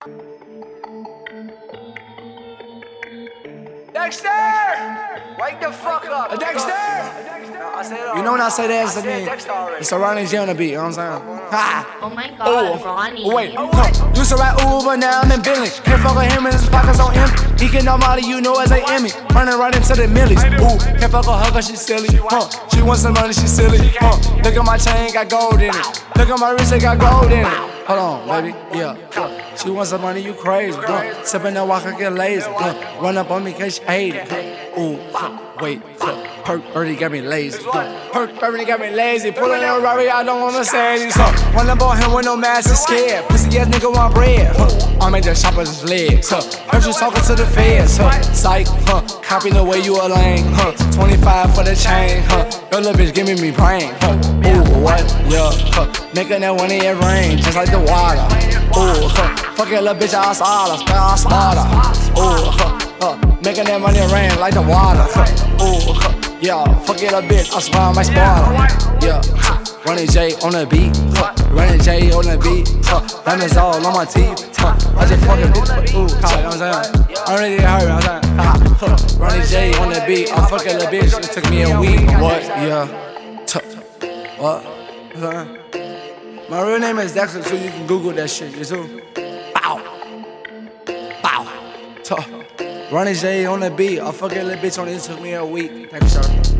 Dexter! Wake the fuck up. Dexter! I said You know when I say that, I said Dexter already. it's a Ronnie J on the beat, you know what I'm saying? Ha! Oh my god, Ronnie. Wait, used to ride Uber, now I'm in Billy. Can't fuck with him and his pockets on empty. He can know Molly, you know as a Emmy. Running right into the millies. Ooh, can't fuck with her cause she silly. She wants some money, she silly. Look at my chain, got gold in it. Look at my wrist, it got gold in it. Hold on, baby, yeah. She wants some money, you crazy. Sippin' that walk, I get lazy. Run up on me cause she hate it. Ooh, wait, Perk Birdie got me lazy. Perk Birdie got me lazy. Pull in a Rari, I don't wanna say these. Run up on him with no mask, he's scared. Pussy ass nigga want bread. I made the shoppers his legs. Heard you talking to the feds. Psych, copy the way you a lame. 25 for the chain. Your little bitch giving me brain. Ooh, what? Yeah, making that money it rain, just like the water. Ooh, fuck that little bitch outside, I spell I smarter. Ooh, making that money rain like the water. Ooh, yeah, fuck it a bitch, I swear I might spoil her. Yeah, Ronnie J on the beat. Ronnie J on the beat. Diamonds all on my teeth. I just fucking bitch. Ooh, you know what I'm saying? I'm ready to hurt, you know what I'm saying? Ronnie J on the beat. I fuck that little bitch, it took me a week. What? Yeah. What? My real name is Dexter, so you can Google that shit, you too. Bow. Bow. Ronnie J on the beat. I fuck that little bitch on it, it took me a week. Thank you, sir.